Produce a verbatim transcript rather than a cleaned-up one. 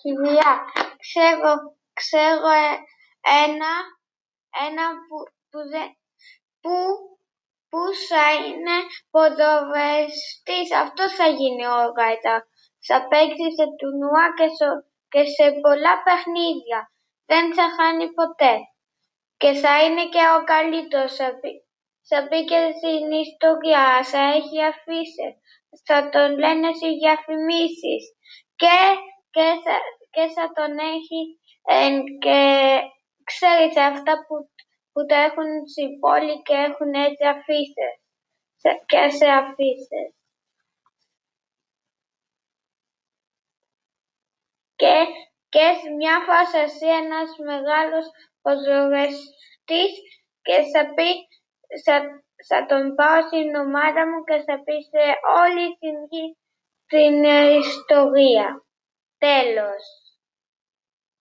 Κυρία, ξέρω, ξέρω ε, ένα, ένα που, που, δε, που, που θα είναι ποδοσφαιριστής. Αυτό θα γίνει ο Γαϊτά. Θα παίξει σε τουρνουά και, και σε πολλά παιχνίδια. Δεν θα χάνει ποτέ. Και θα είναι και ο καλύτερος. Θα, μπει, θα μπει και στην ιστορία. Θα έχει αφήσεις. Θα τον λένε στις διαφημίσεις. Και, και, θα, και θα τον έχει ε, και ξέρεις αυτά που, που τα έχουν στην πόλη και έχουν έτσι αφήσεις. Και σε αφήσεις. Και, και μια φορά θα ζει ένας μεγάλος ποδοσφαιριστής και θα πει, θα, θα τον πάω στην ομάδα μου και θα πει σε όλη την, την ιστορία. Τέλος.